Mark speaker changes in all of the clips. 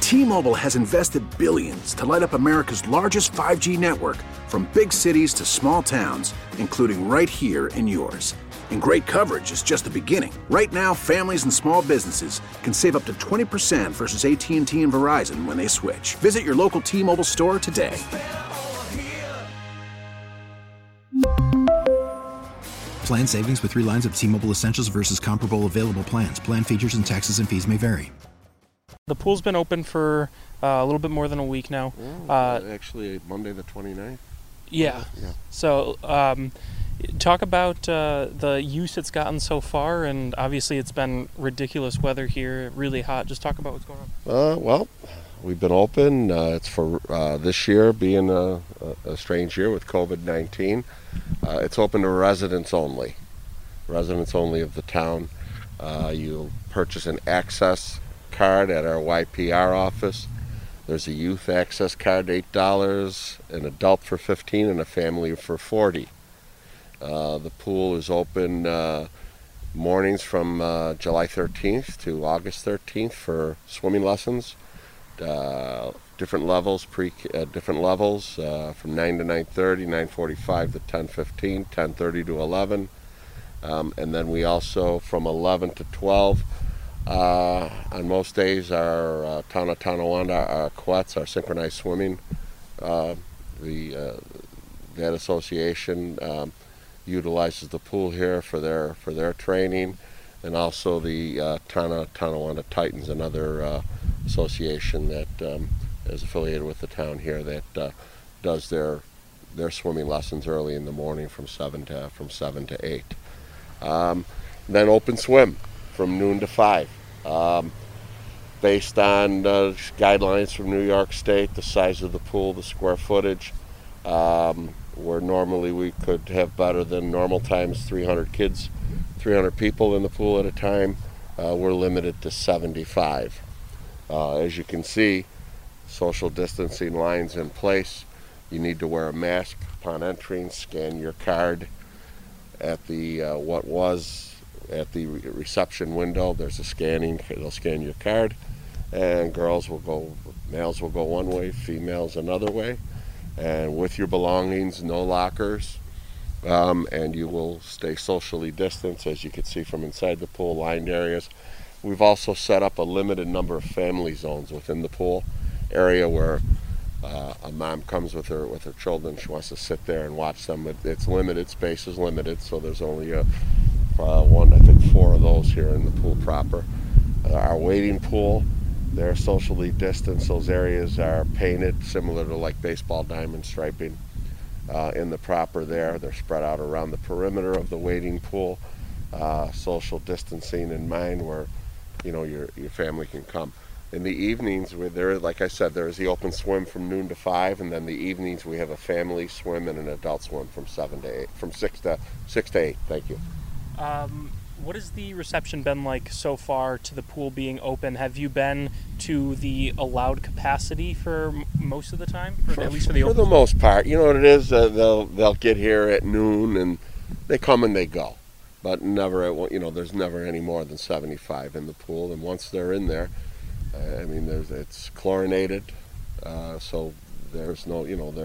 Speaker 1: T-Mobile has invested billions to light up America's largest 5G network, from big cities to small towns, including right here in yours. And great coverage is just the beginning. Right now, families and small businesses can save up to 20% versus AT&T and Verizon when they switch. Visit your local T-Mobile store today.
Speaker 2: Plan savings with 3 lines of T-Mobile Essentials versus comparable available plans. Plan features and taxes and fees may vary.
Speaker 3: The pool's been open for a little bit more than a week now.
Speaker 4: Actually, Monday the 29th.
Speaker 3: Yeah. So talk about the use it's gotten so far, and obviously it's been ridiculous weather here, really hot. Just talk about what's going on.
Speaker 4: Well, we've been open. It's for this year being a strange year with COVID-19. It's open to residents only of the town. You'll purchase an access card at our YPR office. There's a youth access card, $8, an adult for $15, and a family for $40. The pool is open mornings from July 13th to August 13th for swimming lessons. Different levels, from 9 to 9:30, 9:45 to 10:15, 10:30 to 11, and then we also from 11 to 12. On most days, our Town of Tonawanda, our Quets, our synchronized swimming, that association utilizes the pool here for their training, and also the Town of Tonawanda Titans, another association that is affiliated with the town here that does their swimming lessons early in the morning from 7 to 8. Then open swim from noon to 5. Based on guidelines from New York State, the size of the pool, the square footage, where normally we could have better than normal times 300 kids, 300 people in the pool at a time, we're limited to 75. As you can see, social distancing lines in place. You need to wear a mask upon entering, scan your card at the at the reception window. There's a scanning, they'll scan your card, and males will go one way, females another way, and with your belongings, no lockers, and you will stay socially distanced, as you can see from inside the pool, lined areas. We've also set up a limited number of family zones within the pool area where a mom comes with her children. She wants to sit there and watch them. It's limited, space is limited, so there's only I think 4 of those here in the pool proper. Our wading pool, they're socially distanced. Those areas are painted similar to like baseball diamond striping in the proper there. They're spread out around the perimeter of the wading pool, social distancing in mind, where your family can come. In the evenings, like I said, there is the open swim from noon to 5, and then the evenings we have a family swim and an adult swim from 6 to 8. Thank you.
Speaker 3: What has the reception been like so far to the pool being open? Have you been to the allowed capacity for most of the time, at least for the open?
Speaker 4: For the most part, you know what it is. They'll get here at noon and they come and they go, but never. There's never any more than 75 in the pool. And once they're in there, it's chlorinated, so there's no.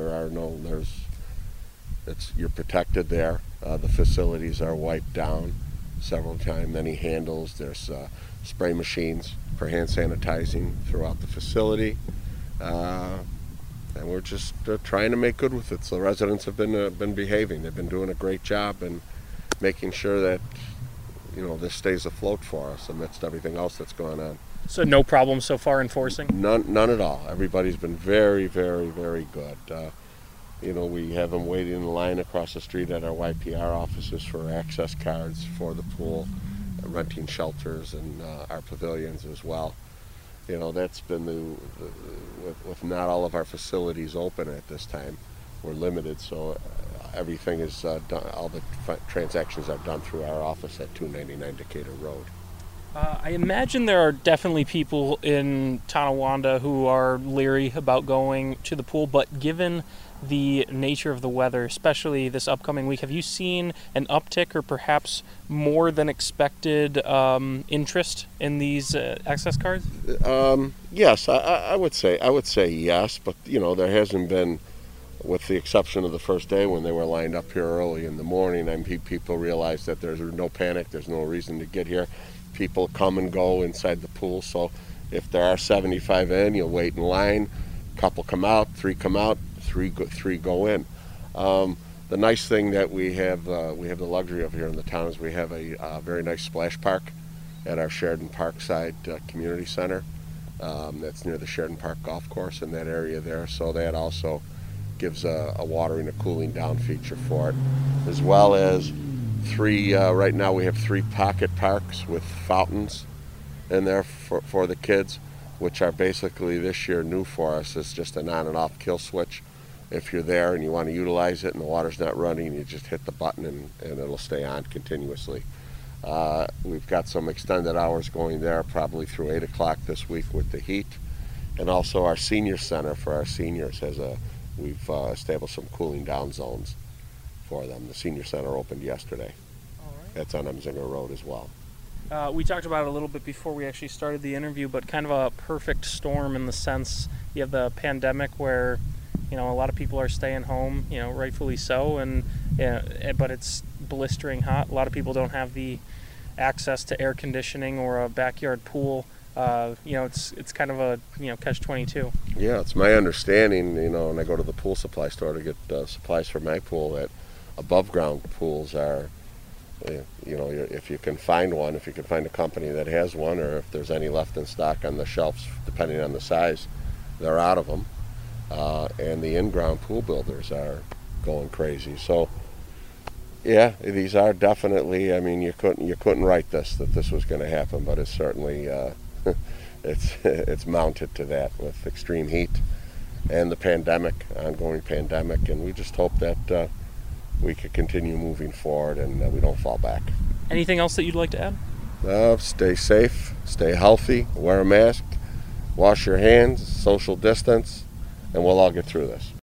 Speaker 4: You're protected there. The facilities are wiped down several times, many handles. There's spray machines for hand sanitizing throughout the facility, and we're just trying to make good with it. So the residents have been behaving. They've been doing a great job and making sure that this stays afloat for us amidst everything else that's going on.
Speaker 3: So no problem so far enforcing?
Speaker 4: None at all. Everybody's been very, very, very good. We have them waiting in line across the street at our YPR offices for access cards for the pool, renting shelters and our pavilions as well. That's been with not all of our facilities open at this time. We're limited, so everything is done. All the transactions are done through our office at 299 Decatur Road.
Speaker 3: I imagine there are definitely people in Tonawanda who are leery about going to the pool, but given the nature of the weather, especially this upcoming week, have you seen an uptick or perhaps more than expected interest in these access cards?
Speaker 4: Yes, I would say yes, but there hasn't been, with the exception of the first day when they were lined up here early in the morning. I mean, people realize that there's no panic, there's no reason to get here. People come and go inside the pool, so if there are 75 in, you'll wait in line. A couple come out, three come out, three go in. The nice thing that we have the luxury of here in the town is we have a very nice splash park at our Sheridan Parkside Community Center. That's near the Sheridan Park Golf Course in that area there, so that also gives a watering, a cooling down feature for it, as well as right now we have 3 pocket parks with fountains in there for the kids, which are basically this year new for us. It's just an on and off kill switch. If you're there and you want to utilize it and the water's not running, you just hit the button and it'll stay on continuously. We've got some extended hours going there, probably through 8 o'clock this week with the heat. And also our senior center for our seniors we've established some cooling down zones for them. The senior center opened yesterday.
Speaker 3: All right.
Speaker 4: That's on Emsinger Road as well.
Speaker 3: We talked about it a little bit before we actually started the interview, but kind of a perfect storm in the sense you have the pandemic where a lot of people are staying home, rightfully so, but it's blistering hot. A lot of people don't have the access to air conditioning or a backyard pool. It's kind of a catch-22.
Speaker 4: Yeah, it's my understanding, when I go to the pool supply store to get supplies for my pool, that above ground pools are, if you can find one, if you can find a company that has one, or if there's any left in stock on the shelves, depending on the size, they're out of them. And the in-ground pool builders are going crazy. So, yeah, these are definitely. I mean, you couldn't write that this was going to happen, but it's certainly it's mounted to that with extreme heat and the ongoing pandemic, and we just hope that we could continue moving forward and we don't fall back.
Speaker 3: Anything else that you'd like to add?
Speaker 4: Stay safe, stay healthy, wear a mask, wash your hands, social distance, and we'll all get through this.